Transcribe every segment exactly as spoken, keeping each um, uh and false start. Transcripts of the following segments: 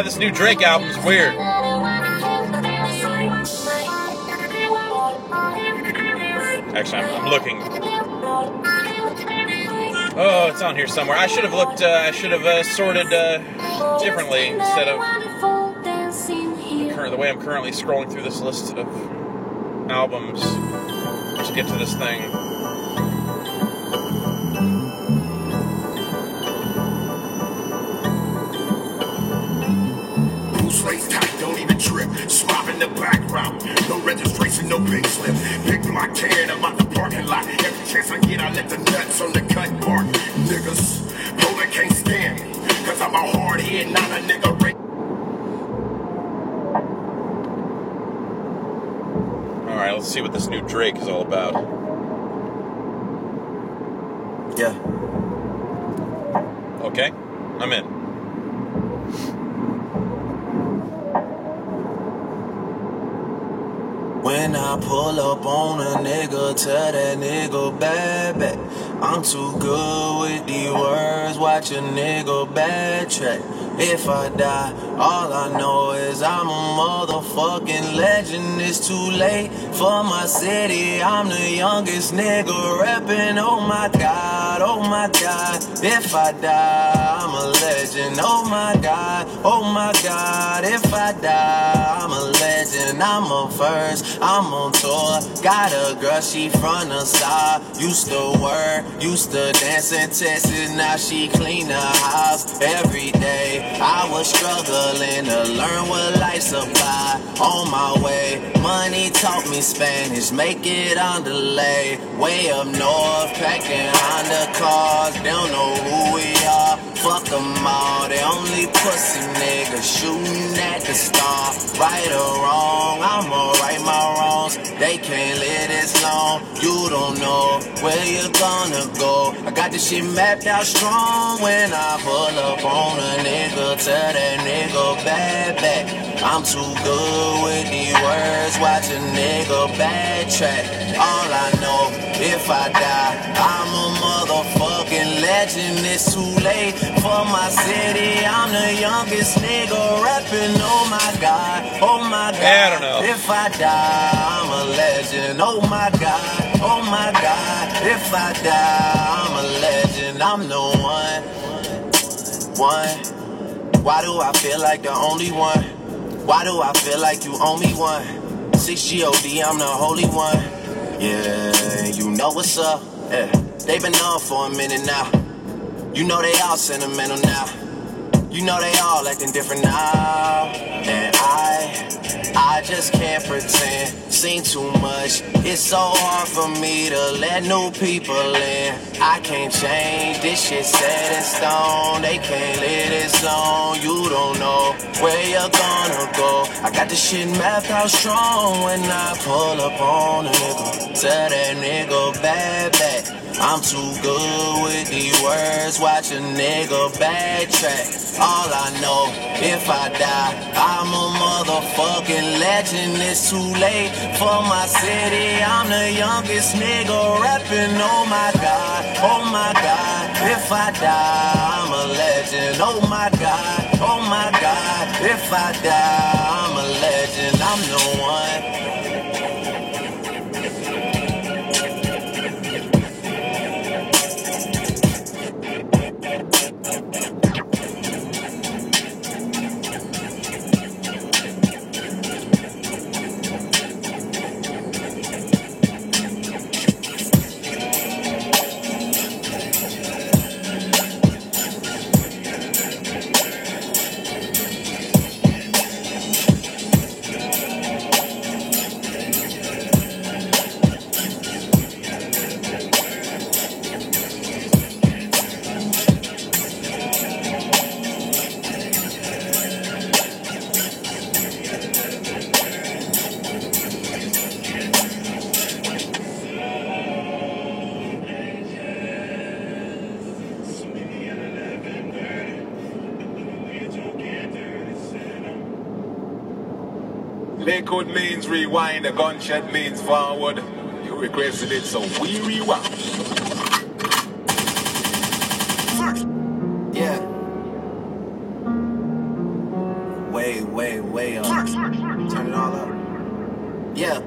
this new Drake album's weird. Actually, I'm, I'm looking. Oh, it's on here somewhere. I should have looked. Uh, I should have uh, sorted uh, differently instead of the, current, the way I'm currently scrolling through this list of albums to get to this thing. Don't even trip, swap in the background. No registration, no big slip. Pick my can, I'm out the parking lot. Every chance I get, I let the nuts on the cut bark. Niggas, rolling can't stand me. Cause I'm a hard head, not a nigga. Alright, let's see what this new Drake is all about. Yeah. Okay, I'm in. When I pull up on a nigga, tell that nigga bad back. I'm too good with these words, watch a nigga backtrack. If I die, all I know is I'm a motherfucking legend. It's too late for my city, I'm the youngest nigga reppin'. Oh my God, oh my God, if I die, I'm a legend. Oh my God, oh my God, if I die, I'm a legend. I'm a first, I'm on tour, got a girl, she from the side. Used to work, used to dance in Texas, now she clean the house every day. I was struggling to learn what life's about. On my way, money taught me Spanish, make it on delay. Way up north, packing Honda cars, they don't know who we are. Fuck them all, they only pussy niggas shooting at the star. Right or wrong, I'ma right my wrongs. They can't live this long, you don't know where you're gonna go. I got this shit mapped out strong. When I pull up on a nigga, tell that nigga bad back. I'm too good with these words, watch a nigga backtrack. All I know, if I die, I'm a motherfucking legend. It's too late for my city, I'm the youngest nigga rapping. Oh my God, oh my God, I don't know. If I die, I'm a legend. Oh my God, oh my God, if I die, I'm a legend. I'm the one, one. Why do I feel like the only one? Why do I feel like you owe me one? six G O D, I'm the holy one. Yeah, you know what's up. Yeah, they been on for a minute now. You know they all sentimental now. You know they all acting different now. And I, I just can't pretend. Seen too much. It's so hard for me to let new people in. I can't change. This shit set in stone. They can't live this long. You don't know where you're gonna go. I got this shit mapped out strong. When I pull up on a nigga, tell that nigga bad back. I'm too good with these words, watch a nigga backtrack. All I know, if I die, I'm a motherfucking legend. It's too late for my city, I'm the youngest nigga rapping. Oh my God, oh my God, if I die, I'm a legend. Oh my God, oh my God, if I die, I'm a legend. I'm the one. Lakewood means rewind, the gunshot means forward. You requested it, so we rewind. Yeah. Yeah.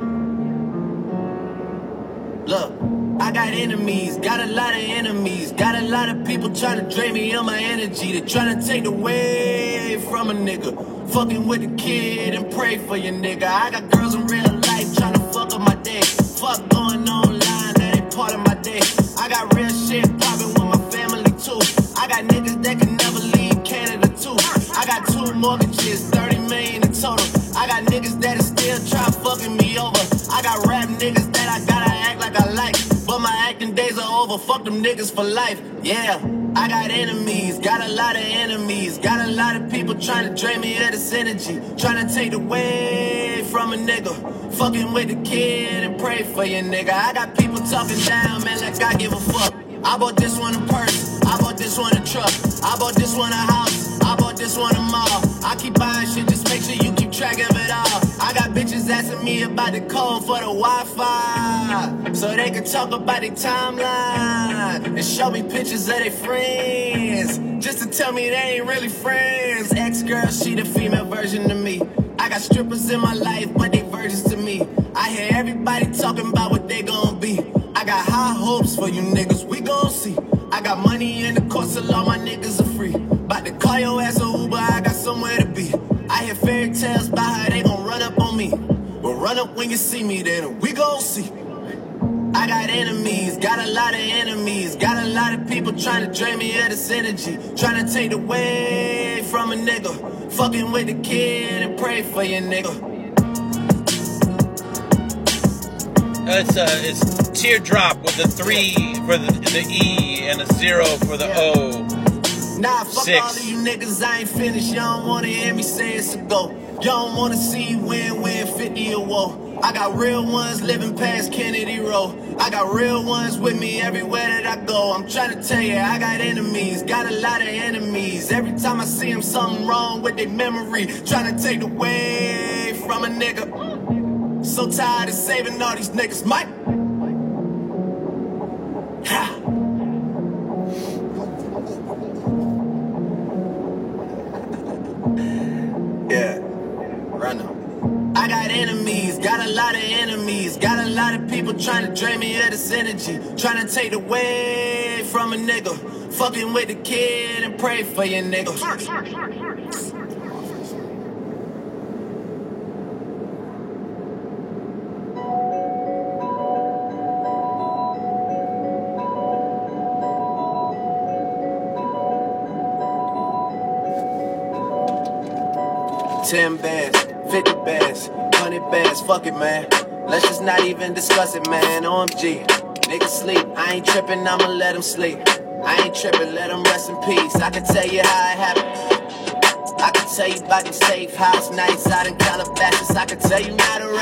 Look, I got enemies, got a lot of enemies, got a lot of people trying to drain me of my energy. They're trying to take away from a nigga. Fucking with the kid and pray for your nigga. I got girls in real life trying to fuck up my day. Fuck going online, that ain't part of my day. I got real shit popping with my family too. I got niggas that can never leave Canada too. I got two mortgages, thirty million in total. I got niggas that are still try fucking me over. I got rap niggas that I gotta act like I like, but my acting days are over. Fuck them niggas for life. Yeah, I got enemies, got a lot of enemies, got a lot of people trying to drain me of this energy, trying to take away from a nigga. Fucking with the kid and pray for your nigga. I got people talking down, man, like I give a fuck. I bought this one a purse, I bought this one a truck, I bought this one a house, I bought this one a mall. I keep buying shit, just make sure you keep track of it all. I got bitches asking me about the code for the Wi-Fi, so they can talk about their timeline and show me pictures of their friends, just to tell me they ain't really friends. Ex-girl, she the female version of me. I got strippers in my life, but they virgins to me. I hear everybody talking about what they gon' be. I got high hopes for you niggas, we gon' see. I got money in the course, so all my niggas are free. About to call your ass a Uber, I got somewhere to be. I hear fairy tales about how they gon' run up on me. Well, run up when you see me, then we gon' see. I got enemies, got a lot of enemies, got a lot of people trying to drain me of this energy, trying to take away from a nigga. Fucking with the kid and pray for your nigga. It's uh, it's teardrop with the three for the, the E and a zero for the Yeah. O. Nah, fuck Six. all of you niggas, I ain't finished. Y'all don't wanna hear me say it's a go. Y'all don't wanna see win, win, fifty or woe. I got real ones living past Kennedy Road. I got real ones with me everywhere that I go. I'm trying to tell you, I got enemies, got a lot of enemies. Every time I see them, something wrong with their memory, trying to take away from a nigga. So tired of saving all these niggas, Mike. Ha. Yeah, run up. I got enemies, got a lot of enemies, got a lot of people trying to drain me of this energy, trying to take away from a nigga. Fucking with the kid and pray for your nigga. Ten bands, fifty bands, hundred bands, fuck it, man. Let's just not even discuss it, man. O M G, niggas sleep. I ain't tripping, I'ma let them sleep. I ain't tripping, let them rest in peace. I can tell you how it happened. I can tell you about the safe house nights out in Calabasas. I can tell you how to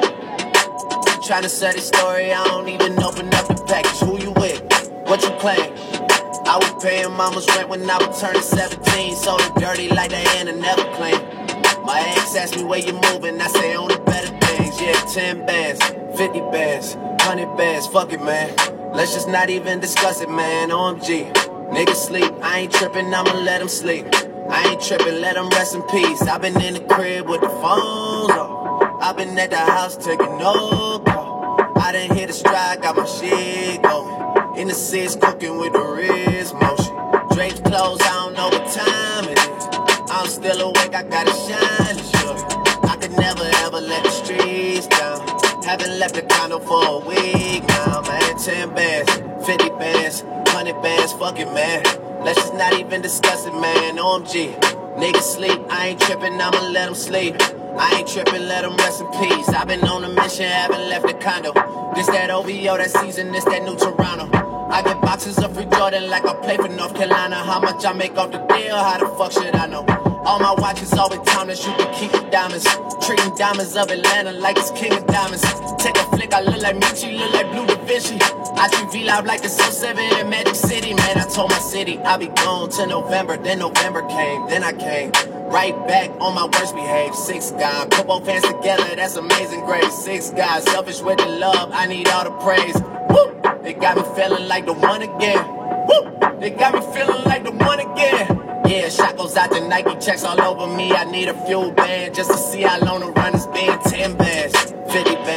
rap. Trying to sell this story, I don't even open up the package. Who you with? What you claim? I was paying mama's rent when I was turning seventeen. Sold it dirty like Diana never claimed. My ex asked me where you moving, I say on the better things. Yeah, ten bands, fifty bands, hundred bands, fuck it, man. Let's just not even discuss it, man. O M G, niggas sleep. I ain't tripping, I'ma let them sleep. I ain't tripping, let them rest in peace. I been in the crib with the phones on. I been at the house taking no call. I done hit a stride, got my shit going. In the six, cooking with the wrist motion. Drapes closed, I don't know what time it is. I'm still awake, I gotta shine, sure. I could never ever let the streets down. Haven't left the condo for a week now, man. Ten bands, fifty bands, hundred bands, fuck it, man. Let's just not even discuss it, man. O M G, niggas sleep. I ain't tripping, I'ma let them sleep. I ain't tripping, let them rest in peace. I've been on a mission, haven't left the condo. This that O V O, that season, this that new Toronto. I get boxes of free Jordan like I play for North Carolina. How much I make off the deal, how the fuck should I know? All my watches always timeless, you can keep the diamonds. Treating diamonds of Atlanta like it's king of diamonds. Take a flick, I look like Michi, look like Blue Da Vinci. I T V live like the Soul seven in Magic City. Man, I told my city I'll be gone till November. Then November came, then I came right back on my worst behave. Six guys, put both hands together, that's amazing grace. Six guys, selfish with the love, I need all the praise. Woo! They got me feeling like the one again. Woo! They got me feeling like the one again. Yeah, shot goes out to Nike, checks all over me. I need a fuel band just to see how long the run has been. Ten bands, fifty bands.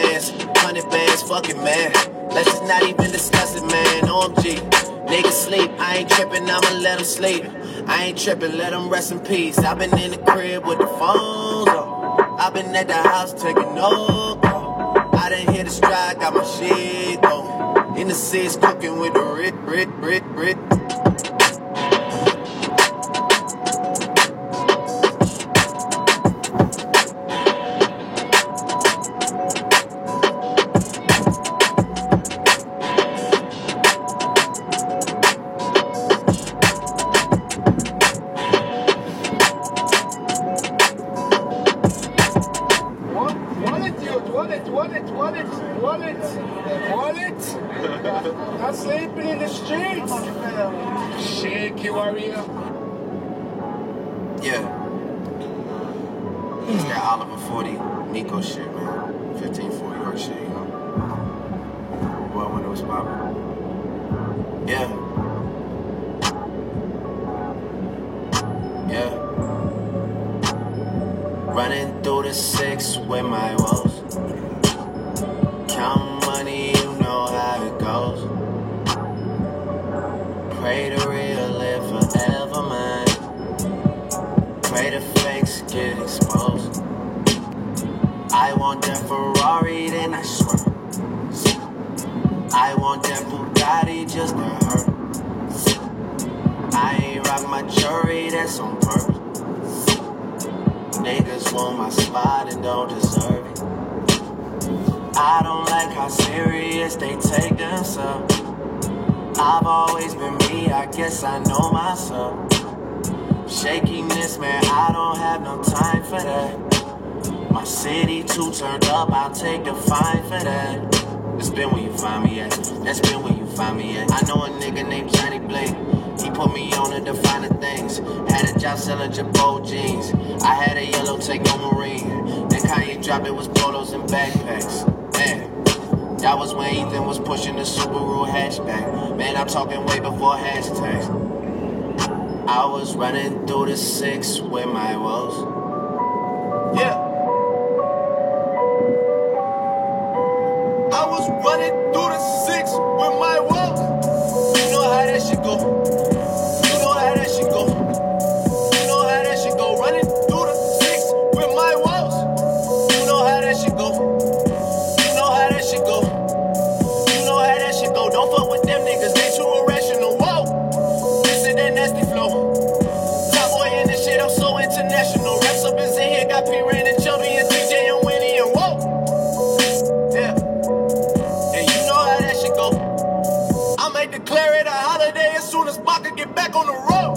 fuck it, man. Let's just not even discuss it, man. O M G. Niggas sleep, I ain't trippin', I'ma let them sleep. I ain't trippin', let them rest in peace. I've been in the crib with the phones on. I've been at the house taking no call. I done hit the stride, got my shit going. In the seats cooking with the rit, rit, rit, rit. Wallet, wallet, wallet, wallet, wallet. Not sleeping in the streets. Shaky warrior. Yeah. It's that Oliver forty Nico shit, man. fifteen forty York shit, you know. Boy, when it was poppin'. Yeah. Yeah. Running through the six with my woes. Count money, you know how it goes. Pray the real live forever, man. Pray the fakes get exposed. I want that Ferrari, then I swear. I want that Bugatti just to hurt. I ain't rock my jewelry, that's on purpose. Niggas want my spot and don't deserve it. I don't like how serious they take themselves. I've always been me, I guess I know myself. Shakiness, man, I don't have no time for that. My city too turned up, I'll take the fine for that. That's been where you find me at. That's been where you find me at. I know a nigga named Johnny Blake. He put me on to define the things. Had a job selling Jabot jeans. I had a yellow take no marine. Then Kanye dropped it was polos and backpacks. Man, that was when Ethan was pushing the Subaru hatchback. Man, I'm talking way before hashtags. I was running through the six with my woes. Yeah. I was running through the six with my woes. You know how that shit go. You know how that shit go. You know how that shit go. Running through the six with my woes. You know how that shit go. You know how that shit go. You know how that shit go. Don't fuck with them niggas, they too irrational. Whoa. This is that nasty flow. Top boy in this shit, I'm so international. Reps up is in here, got P. Rain and Chubby and T J and Winnie and whoa. Yeah. And you know how that shit go. I might declare it a holiday as soon as Baka get back on the road.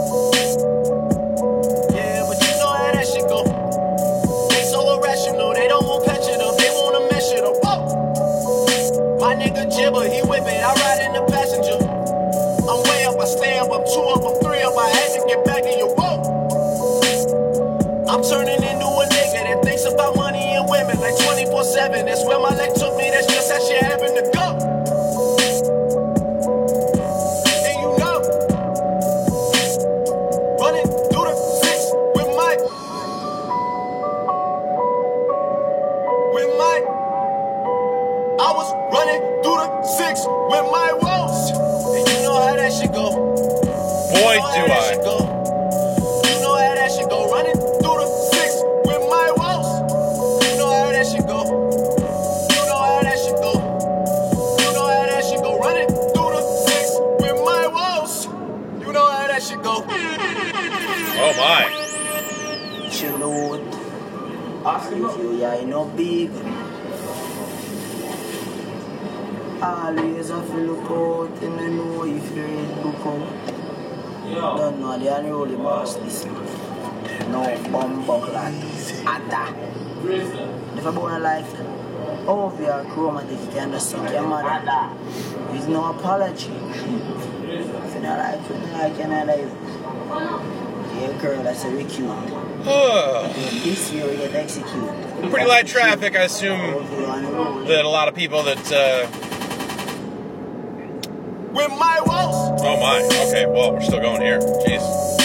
Yeah, but you know how that shit go. They so irrational, they don't want patch it up, they wanna mesh it up. Whoa. My nigga Jibber, he whip it, I ride in the passenger. I'm way up, I stay up, I'm two up, I'm three up, I had to get back in your boat. I'm turning into a nigga that thinks about money and women like twenty-four seven. That's where my leg took me, that's just how shit happened to go. And you know, running through the six with my, with my, I was running through the six with my woes. And you know how that shit go. Boy, You know how do that I. shit go. You know how that shit go. Running through the six with my woes. You know how that shit go. You know how that shit go. You know how that shit go. Running through the six with my woes. You know how that shit go. Oh my. Chill out. If you are no big, always have to look out and I know if you ain't look out. Don't know the unruly boss this man. No bomb buckler. Atta. If I born a life, oh, if you are chromatic, you can just suck your mother. There's no apology. If you don't like it, I cannot like it. Yeah, girl, that's a very cute. Ugh. This year we get executed. Pretty light traffic, I assume that a lot of people that, uh, With my woes. oh my, okay, well, we're still going here. Jeez.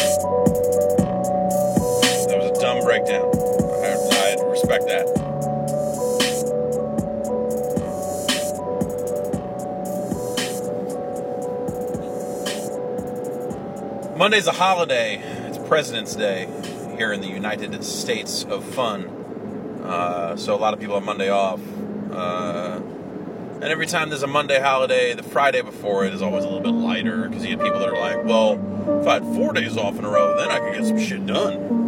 That was a dumb breakdown. I, I respect that. Monday's a holiday. It's President's Day here in the United States of Fun. Uh, so a lot of people have Monday off. Uh, and every time there's a Monday holiday, the Friday before it is always a little bit lighter because you get people that are like, well, if I had four days off in a row, then I could get some shit done.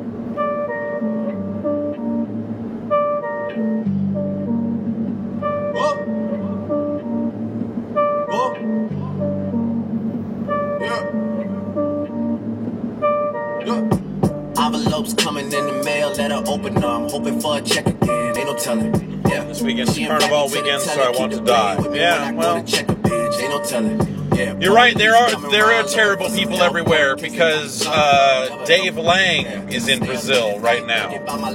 Envelopes coming in the mail, let her open them. I'm hoping for a check again, ain't no telling. Yeah, this weekend's Carnival weekend, so I want to die. Yeah, well, you're right. There are there are terrible people everywhere because uh, Dave Lang is in Brazil right now.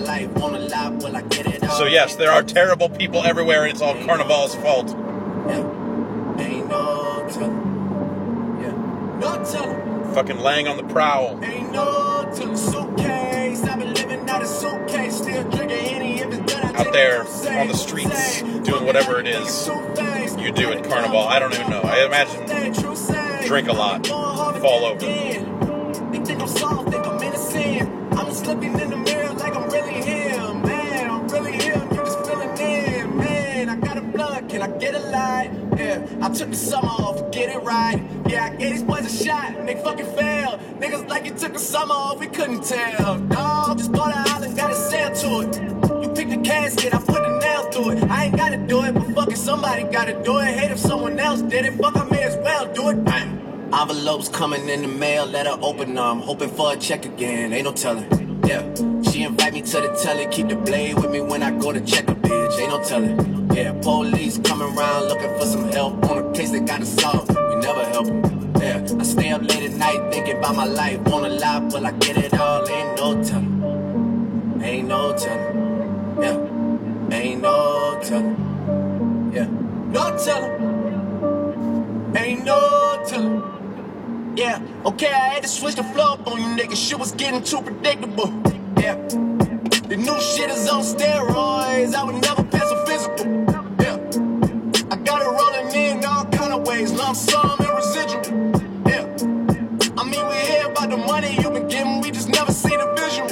So yes, there are terrible people everywhere, and it's all Carnival's fault. Ain't no telling. Yeah, no telling. Fucking Lang on the prowl. Ain't no telling. Suitcase, I've been living out of suitcase, still drinking any if it's done. Out there on the streets doing whatever it is you do at Carnival. I don't even know. I imagine drink a lot, fall over. They think I'm soft, think I'm innocent. I'm just looking in the mirror like I'm really him, man. I'm really him. You just feeling in, man. I got a blood, can I get a light? Yeah, I took the summer off, get it right. Yeah, I gave these boys a shot, and they fucking failed. Niggas like you took the summer off, we couldn't tell. Dog, just bought an island, got a sail to it. You pick the casket, I put the nail through it. I ain't gotta do it, but fucking somebody gotta do it. Hate if someone else did it, fuck, I may as well do it. Bang. Envelopes coming in the mail, let her open them. I'm hoping for a check again, ain't no telling. Yeah, she invite me to the telly, keep the blade with me when I go to check a bitch, ain't no telling. Yeah, police coming around looking for some help on a case they gotta solve. We never help them. Yeah, I stay up late at night thinking about my life. Wanna lie, but I get it all. Ain't no telling. Ain't no telling. Yeah, ain't no telling. Yeah, no telling. Ain't no telling. Yeah, okay, I had to switch the flow up on you niggas. Shit was getting too predictable. Yeah, the new shit is on steroids. I would never pass a physical. Yeah, I got it rolling in all kind of ways. Lump sum and residual. Yeah, I mean we hear about the money you been getting. We just never see the visual.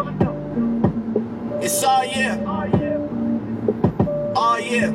It's all yeah. Oh yeah.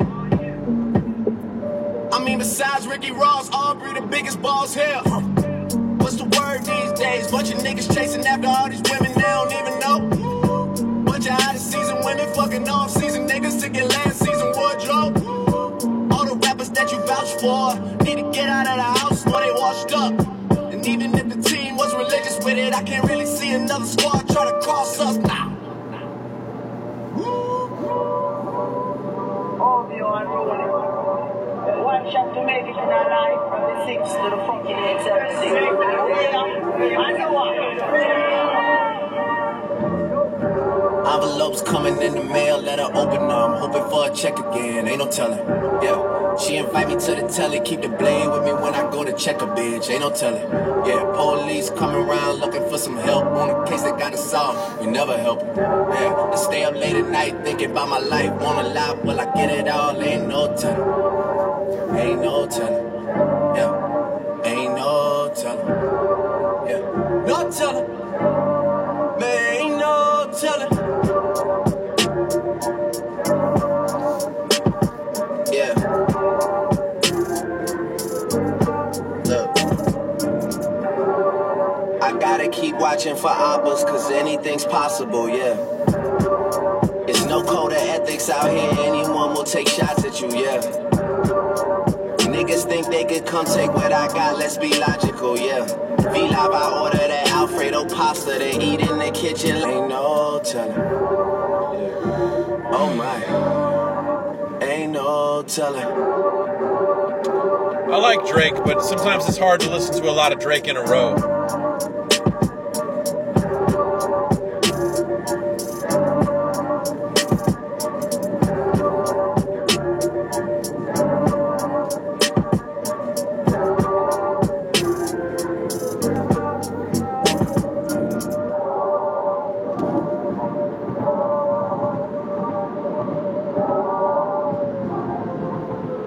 I mean besides Ricky Ross, Aubrey the biggest balls here. What's the word these days? Bunch of niggas chasing after all these women they don't even know. Bunch of out of season women fucking off season niggas to get last season wardrobe. All the rappers that you vouch for need to get out of the house before they washed up. And even if the team was religious with it, I can't really see another squad try to cross us now. One shot to make it in our life from the six to the fucking eight, seven, six. Yeah, I know what. Envelopes coming in the mail, let her open them. I'm hoping for a check again, ain't no telling. Yeah, she invite me to the telly, keep the blade with me when I go to check a bitch, ain't no telling. Yeah, police coming around looking for some help on a case they gotta solve. We never help them. Yeah, I stay up late at night thinking about my life. Wanna lie, well I get it all, ain't no telling. Ain't no telling. Yeah, ain't no telling. Yeah, no telling. Man, ain't no telling. Yeah. Look. I gotta keep watching for oppas, cause anything's possible, yeah. It's no code of ethics out here, anyone will take shots at you, yeah. Niggas think they could come take what I got, let's be logical, yeah. V-Live, I order that Alfredo pasta, they eat in the kitchen, ain't no telling. Oh my, ain't no telling. I like Drake, but sometimes it's hard to listen to a lot of Drake in a row.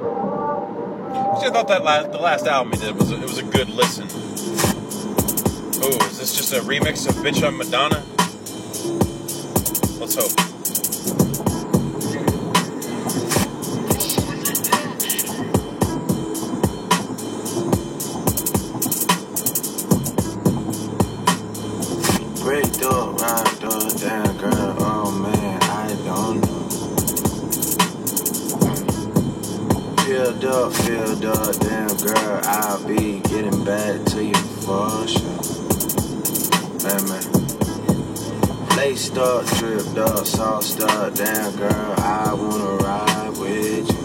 I thought that last, the last album he did was a, it was a good listen. Oh, is this just a remix of Bitch I'm Madonna? Let's hope. Break door, ride door, damn girl, oh man, I don't know. Filled up, filled up, damn girl, I'll be getting back to you for sure. Hey man. Laced up, dripped up, sauced up, damn girl, I wanna ride with you.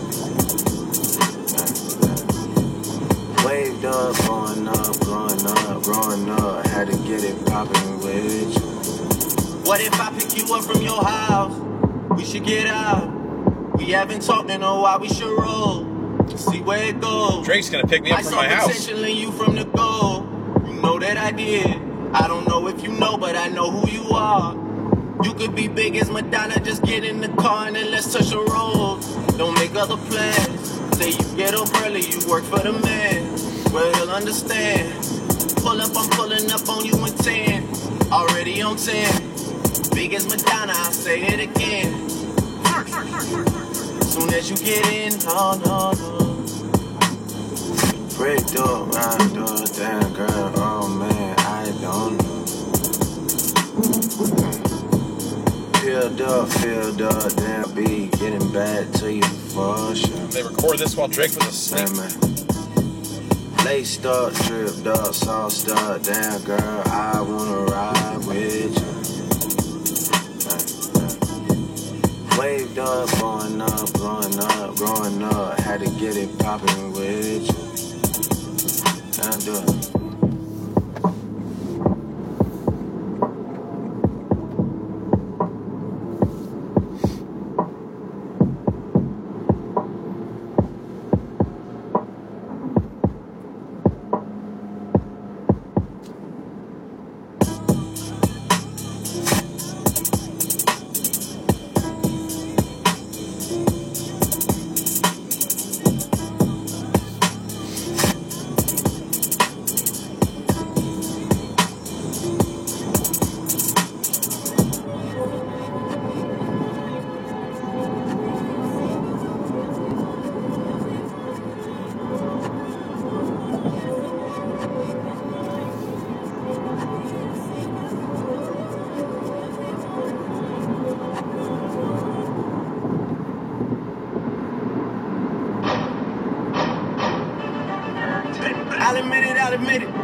Waved up, growing up, growing up, growing up, had to get it poppin' with you. What if I pick you up from your house? We should get out. We haven't talked in a while, we should roll. See where it goes. Drake's gonna pick me up I from saw my house. potential in you from the go. You know that I did. I don't know if you know, but I know who you are. You could be big as Madonna, just get in the car and then let's touch the road. Don't make other plans. Say you get up early, you work for the man. Well, he'll understand. Pull up, I'm pulling up on you in ten. Already on ten. Big as Madonna, I'll say it again. Soon as you get in, oh no, no. Break door, round door, damn girl, oh man, I don't know. Filled up, filled up, damn beat, getting back to you for sure. They record this while Drake was asleep. Hey, man. Laced up, dripped up, sauced up, damn girl, I wanna ride with you. Waved up, growing up, growing up, growing up, had to get it poppin' with you. Now do it. I'll admit it, I'll admit it.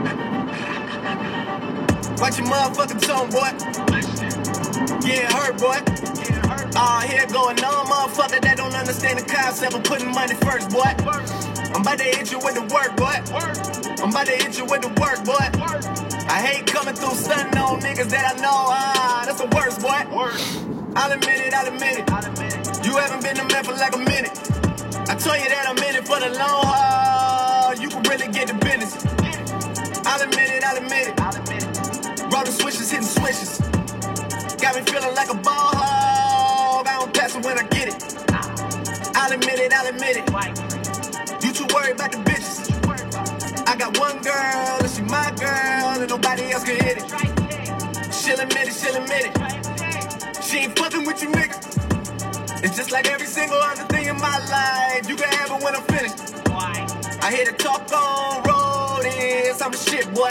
Watch your motherfucking tone, boy. Yeah, it hurt, boy. Ah, uh, here going on, motherfucker that don't understand the concept of putting money first, boy. I'm about to hit you with the work, boy. I'm about to hit you with the work, boy. I hate coming through stunting on niggas that I know. Ah, that's the worst, boy. I'll admit it, I'll admit it. You haven't been a man for like a minute. I told you that I'm in it for the long haul. You can really get the business. I'll admit it, I'll admit it. Rolling switches, hitting switches. Got me feeling like a ball hog. I don't pass it when I get it. I'll admit it, I'll admit it. You too worried about the bitches. I got one girl, and she my girl, and nobody else can hit it. She'll admit it, she'll admit it. She ain't fucking with you niggas. It's just like every single other thing in my life. You can have it when I'm finished. I hear the talk on road is I'm the shit, boy.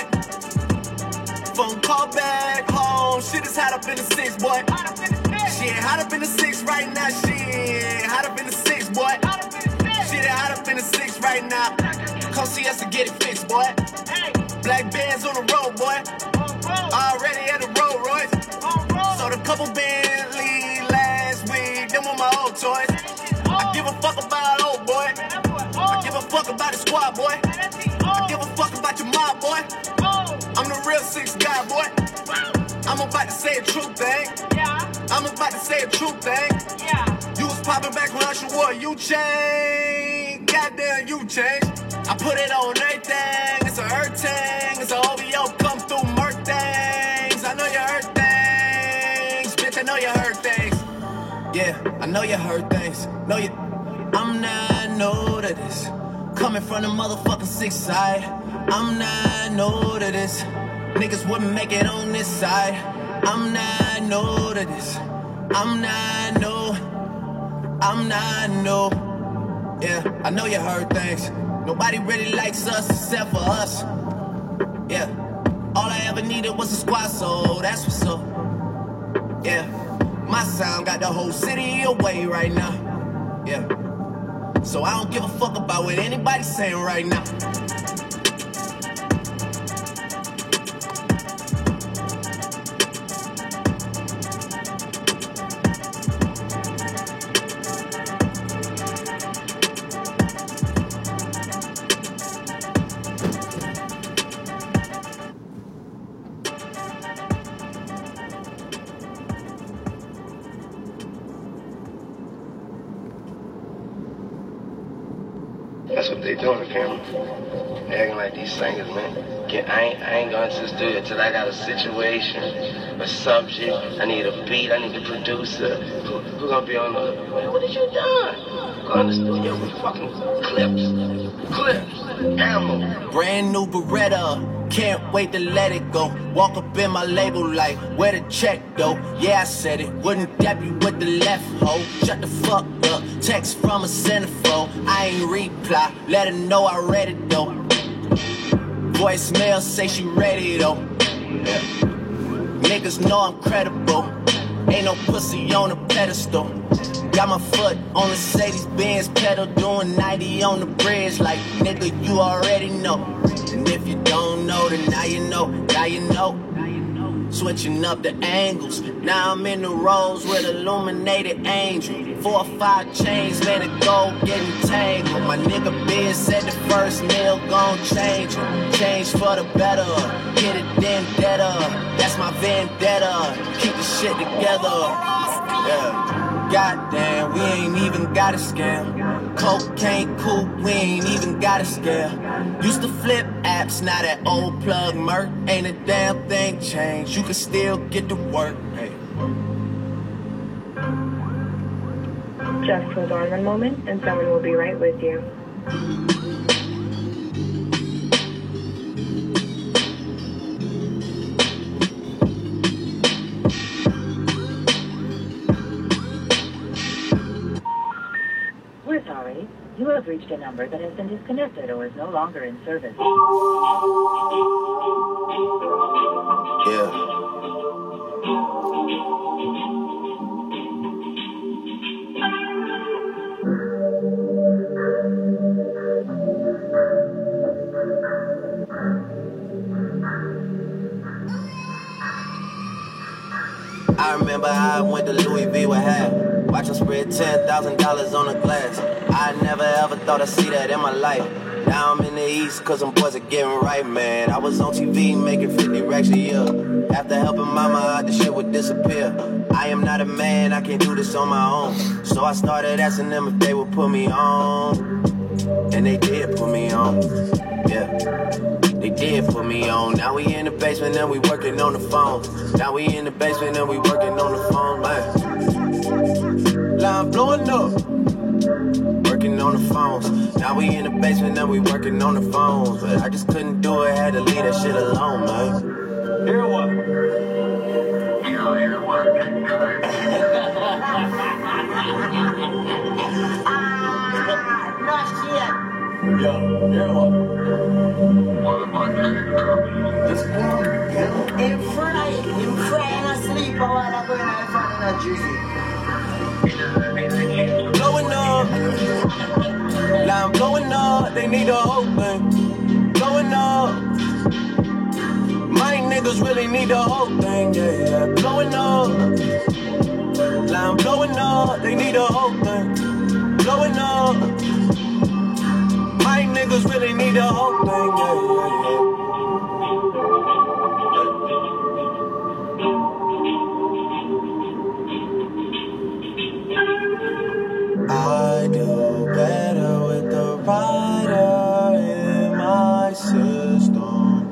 Phone call back home. Shit is hot up in the six, boy. Shit hot up in the six right now. Shit hot up in the six, boy. Shit hot up in the six right now. Come see us to get it fixed, boy. Black bands on the road, boy. Already at the Rolls Royce. Sold a couple Bentley last week. Them were my old toys. I give a fuck about old boy. I give a fuck about the squad, boy. I give a fuck about your mob, boy. I'm the real six guy, boy. I'm about to say a true thing. I'm about to say a true thing. You was popping back when Usher wore you changed. Goddamn, you changed. I put it on everything. It's a hurt thing. It's a O V O come through murk things. I know you hurt things. Bitch, I know you hurt things. Yeah, I know you hurt things. Know you. I'm not new to this. Coming from the motherfucking six side. I'm not new to this. Niggas wouldn't make it on this side. I'm not new to this. I'm not new. I'm not new. Yeah, I know you heard things. Nobody really likes us except for us. Yeah, all I ever needed was a squad, so that's what's up. Yeah, my sound got the whole city away right now. Yeah, so I don't give a fuck about what anybody's saying right now. That's what they doing, fam. They acting like these singers, man. Get, I, ain't, I ain't going to the studio till I got a situation, a subject, I need a beat, I need a producer. Who, who gonna be on the, man, what is you doing? Go in the studio with fucking clips, clips, ammo. Brand new Beretta, can't wait to let it go. Walk up in my label like, where the check go? Yeah, I said it, wouldn't dap you with the left hoe. Shut the fuck up, text from a centerfold. I ain't reply, let her know I read it though. Voicemail say she ready though. Yeah. Niggas know I'm credible, ain't no pussy on a pedestal. Got my foot on the Mercedes-Benz pedal, doing ninety on the bridge like, nigga, you already know. And if you don't know, then now you know, now you know. Switching up the angles, now I'm in the rows with illuminated angel. Four or five chains, man, the gold getting tangled. My nigga Ben said the first meal gon' change him. Change for the better, get it then better. That's my vendetta, keep the shit together. Yeah. Goddamn, we ain't even got a scam. Cocaine coupe, we ain't even got a scale. Used to flip apps, now that old plug murk. Ain't a damn thing changed, you can still get to work. Hey. Just hold on one moment and someone will be right with you. We're sorry. You have reached a number that has been disconnected or is no longer in service. Yeah. I remember how I went to Louis V with half. Watch them spread ten thousand dollars on the glass. I never ever thought I'd see that in my life. Now I'm in the East cause them boys are getting right, man. I was on T V making fifty racks a year. After helping mama out, the shit would disappear. I am not a man, I can't do this on my own. So I started asking them if they would put me on. And they did put me on. Yeah. They did put me on. Now we in the basement and we working on the phone. Now we in the basement and we working on the phone, man. Line blowing up. Working on the phones. Now we in the basement and we working on the phones. But I just couldn't do it, had to leave that shit alone, man. Hear what? Yo, hear what? Ah, no shit. Yo, hear what? Just him fry, him fry and asleep a while ago and I found in a drizzy. Blowing up, line blowing up, they need a whole thing. Blowing up, my niggas really need the whole thing, yeah, yeah. Blowing up, line blowing up, they need a whole thing. Blowing up, my niggas really need the whole thing, yeah, yeah, yeah. I do better with the rider in my system.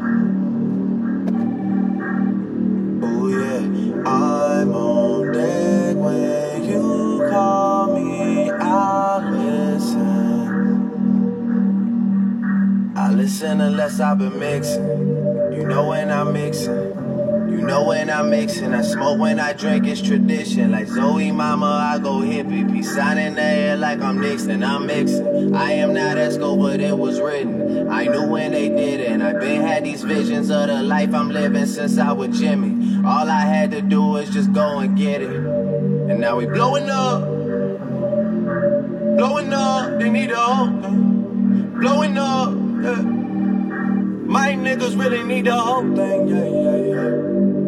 Oh yeah, I'm on deck when you call me. I listen. I listen. mixing unless I've been mixing. You know when I'm mixing. You know when I'm mixing. I smoke when I drink, it's tradition. Like Zoe Mama, I go hippie. Peace sign in the air like I'm Nixon. I'm mixing. I am not Esco, but it was written. I knew when they did it. And I been had these visions of the life I'm living since I was Jimmy. All I had to do was just go and get it. And now we blowing up. Blowing up, they need a hope. Blowing up, yeah. My niggas really need the whole thing, yeah, yeah, yeah.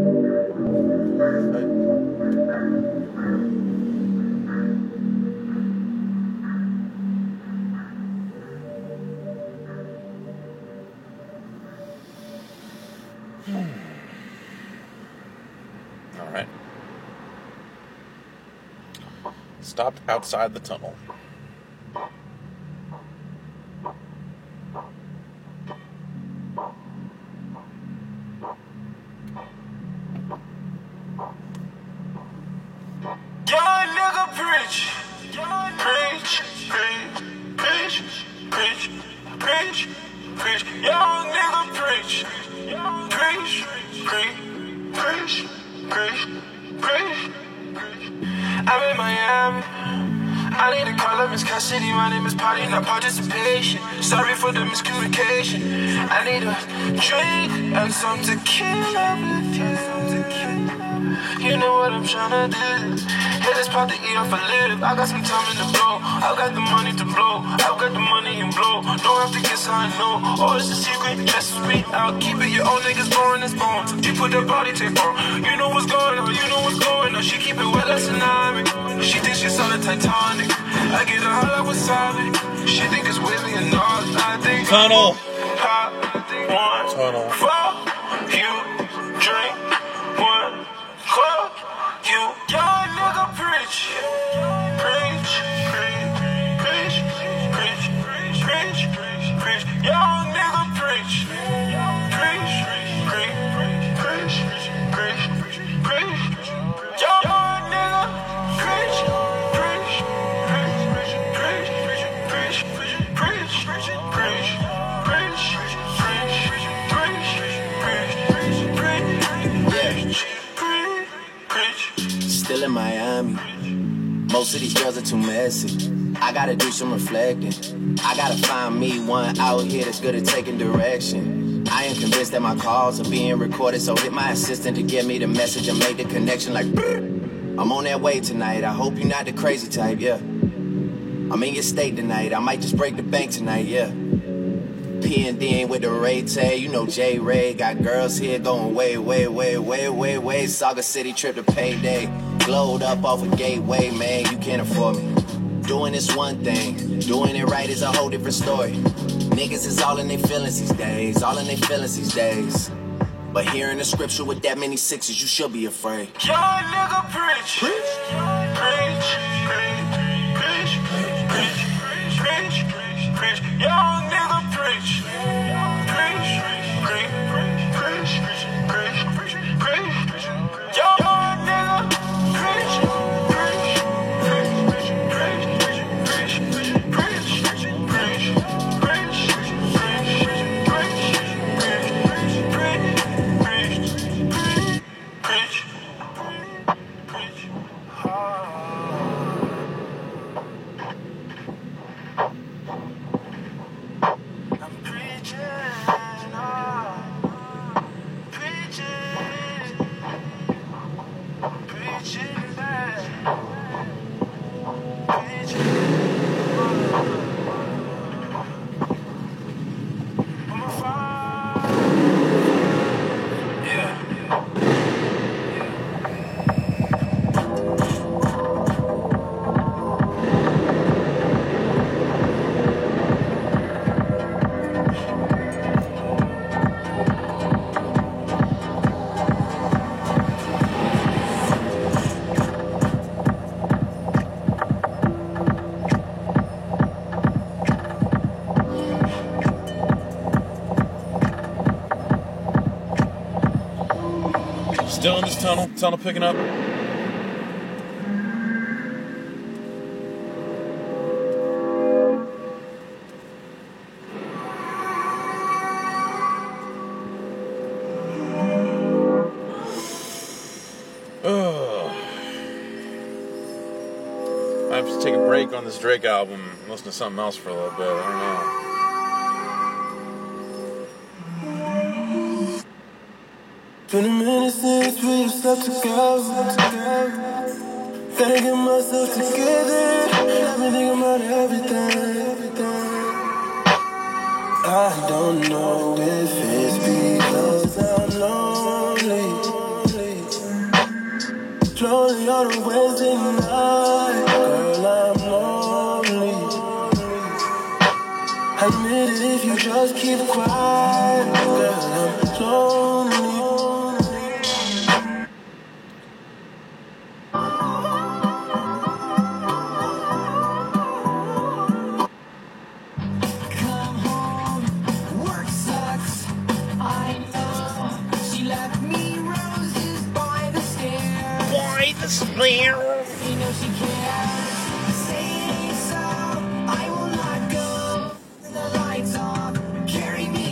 All right. Stopped outside the tunnel. Young nigga preach, preach, preach, preach, preach, preach, preach. Young nigga preach, preach, preach, preach, preach, preach. I'm in Miami. I need to call up Miss Cassidy. My name is Potty, not participation. Sorry for the miscommunication. I need a drink and some tequila with you. You know what I'm tryna do. Hit this pot to eat off a lid. I got some time in the blow. I got the money to blow. I got the money and blow. Don't have to guess how I know. Oh, it's a secret, just speak out. Keep it, your old niggas blowing this bone. She put that body tape on. You know what's going on, you know what's going on. She keep it wet like tsunami. She thinks she's on the Titanic. I get her hot like wasabi. She think it's Willie and all. I think Tunnel. Pop one. Tunnel. Fuck you. Drink one. Fuck you. Young nigga preach. Preach. Preach. Preach. Preach. Preach. Preach. Young nigga preach. Preach. Preach. Preach. Preach. Preach. Young nigga preach. Preach. Preach. Preach. Preach. Preach. Preach. Still in Miami. Most of these girls are too messy. I gotta do some reflecting. I gotta find me one out here that's good at taking direction. I am convinced that my calls are being recorded, so hit my assistant to get me the message and make the connection like I'm on that way tonight. I hope you're not the crazy type, yeah. I'm in your state tonight. I might just break the bank tonight, yeah. P and D with the Ray Tay, you know J Ray. Got girls here going way, way, way, way, way, way. Saga City trip to payday. Glowed up off a gateway, man, you can't afford me. Doing this one thing, doing it right is a whole different story. Niggas is all in their feelings these days, all in their feelings these days. But hearing the scripture with that many sixes, you should be afraid. Young nigga preach, preach, preach, preach, preach, preach, preach, preach. Young nigga preach, preach, preach, preach, preach, preach, preach. Young nigga preach, preach, preach, preach, preach, preach, preach, preach, Still in this tunnel, tunnel picking up. just take a break on this Drake album and listen to something else for a little bit. I don't know. Been a minute since we slept together. Gotta get myself together. I've been thinking about everything. I don't know if it's because I'm lonely. Lonely on a Wednesday night. Girl, I'm lonely. Admit it if you just keep quiet. Girl, I'm lonely. Clear. You know she cares. Say so. I will not go. The lights off. Carry me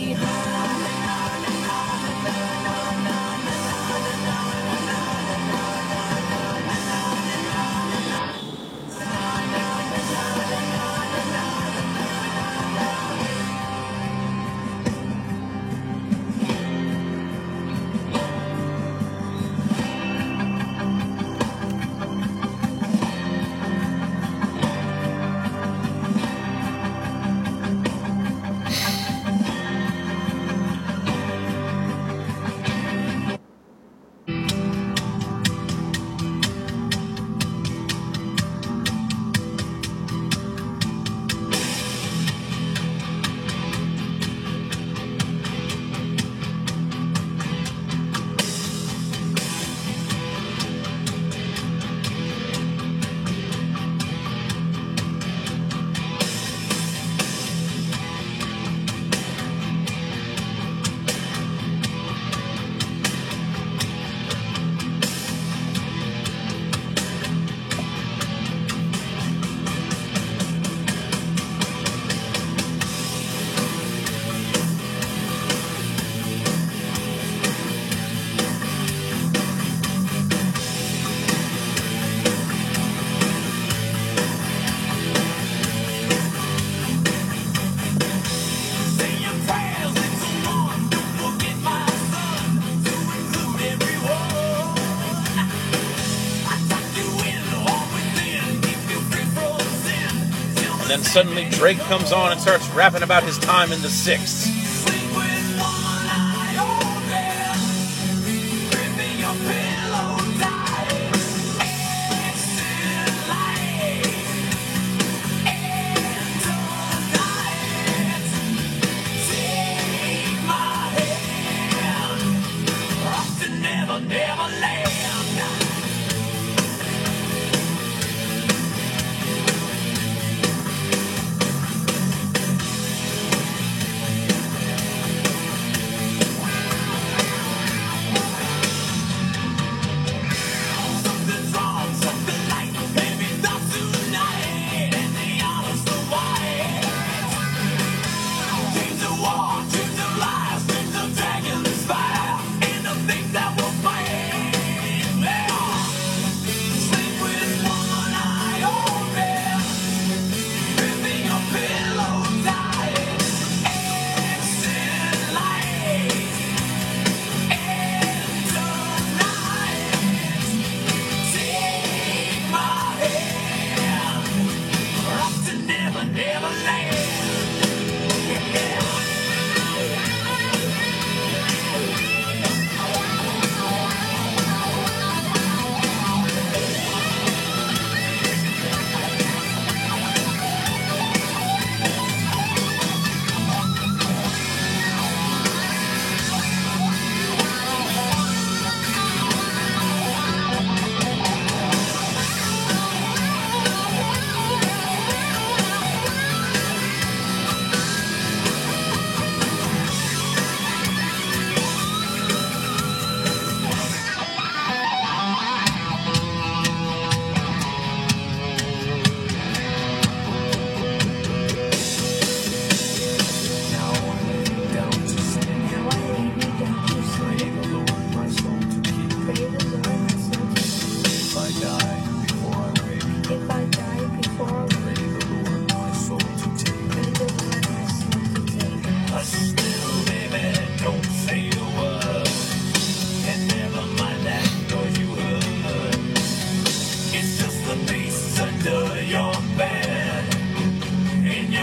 Then suddenly Drake comes on and starts rapping about his time in the six.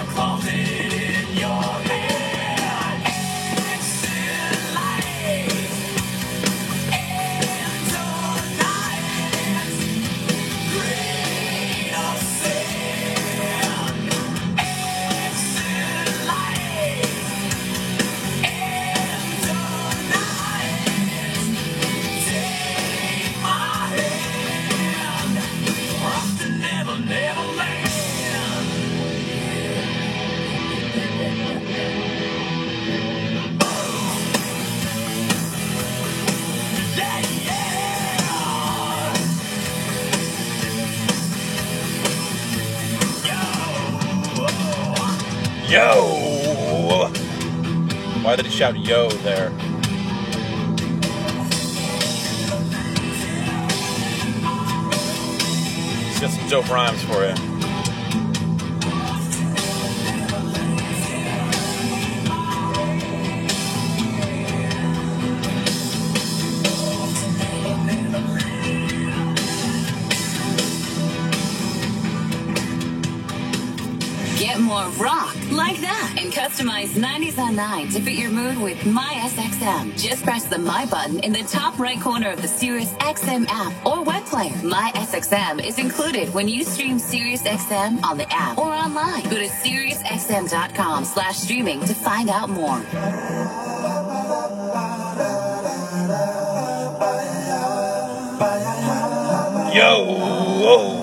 Yo! Why did he shout yo there? He's got some dope rhymes for you. Get more rock like that and customize nineties on nine to fit your mood with My S X M. Just press the My button in the top right corner of the Sirius X M app or web player. My S X M is included when you stream Sirius X M on the app or online. Go to Sirius X M dot com slash streaming to find out more. Yo! Whoa.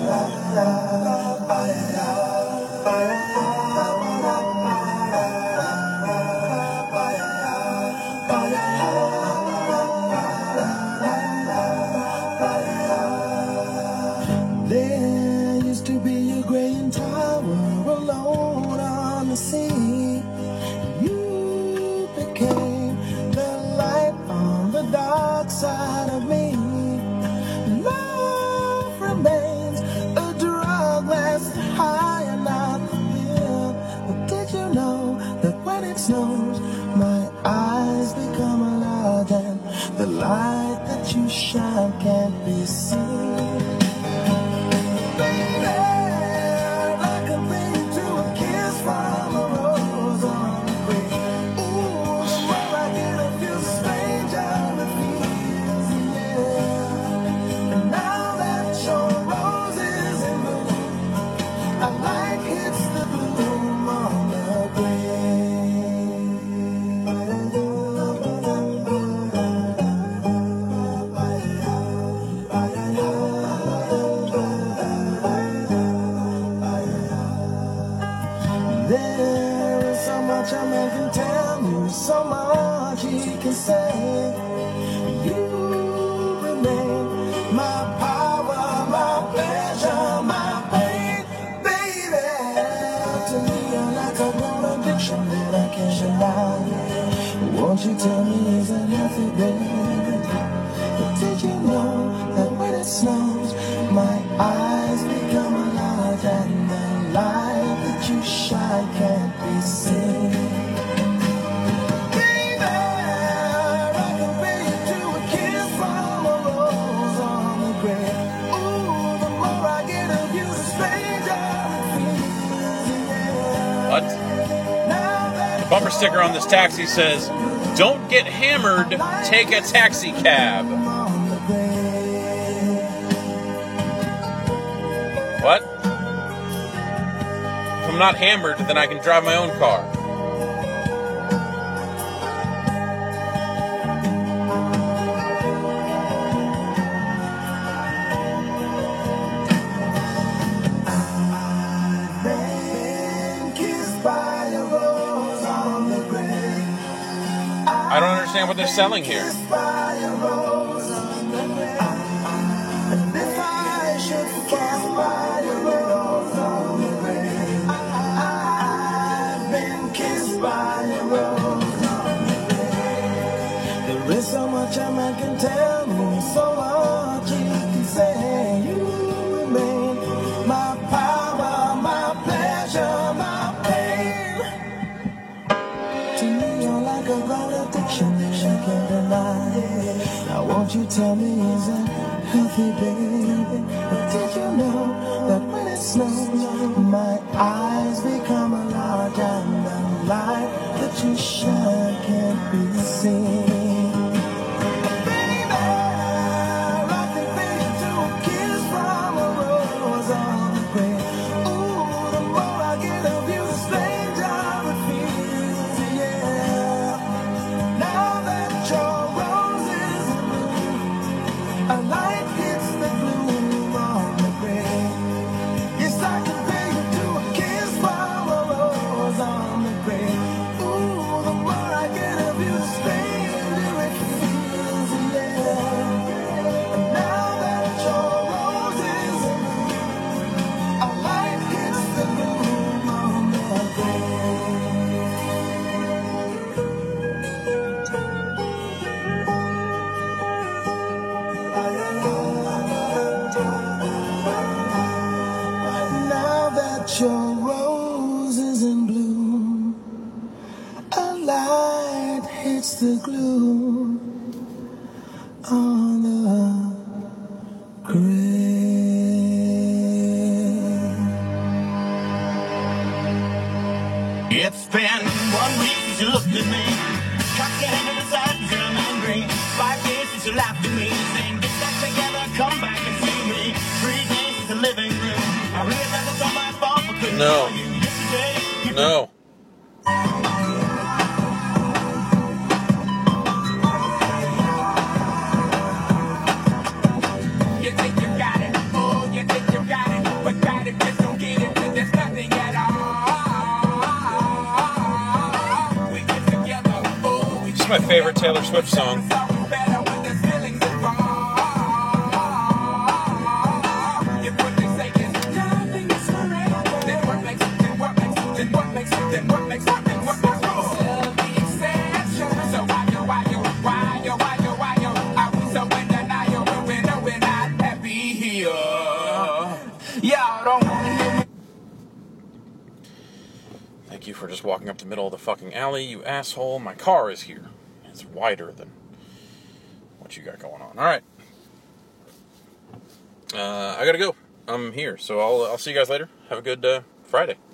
There used to be a great tower alone on the sea. You became the light on the dark side of me. Love remains a drug that's high and not the pill. But did you know that when it snows, my eyes become alive and the light that you shine can't be seen? There is so much a man can tell you, so much he can say. You remain my power, my pleasure, my pain, baby. To me, you're like a grown addiction that I can't deny. Won't you tell me is that healthy, baby? But did you know that when it snows, my eyes become alive and the light that you shine can't be seen? Baby, I compare you to a kiss from a rose on the grave. Ooh, the more I get of you, the stranger it feels, yeah. What? The bumper sticker on this taxi says, "Don't get hammered, take a taxi cab." What? If I'm not hammered, then I can drive my own car. I don't understand what they're selling here. There is so much a man can tell me, so much he can say. You remain my power, my pleasure, my pain. To me, you're like a grown addiction that I can't deny. Now won't you tell me, is that healthy, baby? But did you know that when it snows, my eyes become alive? It's the glue on the grave. It's been one week since you looked at me. Cocked your hand to the side and said I'm angry. Five days since you laughed at me, saying get that together, come back and see me. Three days since the living room. I realized it's all my fault for couldn't No. tell you yesterday. No. You think you got it, oh, you think you got it, but got it, just don't get it, 'cause there's nothing at all. We get together, oh, we This is my favorite Taylor Swift song. better when there's feelings involved. If what they say is nothing is forever, then what makes it, then what makes it, then what makes it, then what makes it, then what makes it the exception? So why yo, why yo, why yo, why yo, why yo, are we so in denial when we know we're not happy here? Y'all don't wanna hear me. Thank you for just walking up the middle of the fucking alley, you asshole. My car is here. It's wider than what you got going on. All right. Uh, I gotta go. I'm here, so I'll I'll see you guys later. Have a good uh, Friday.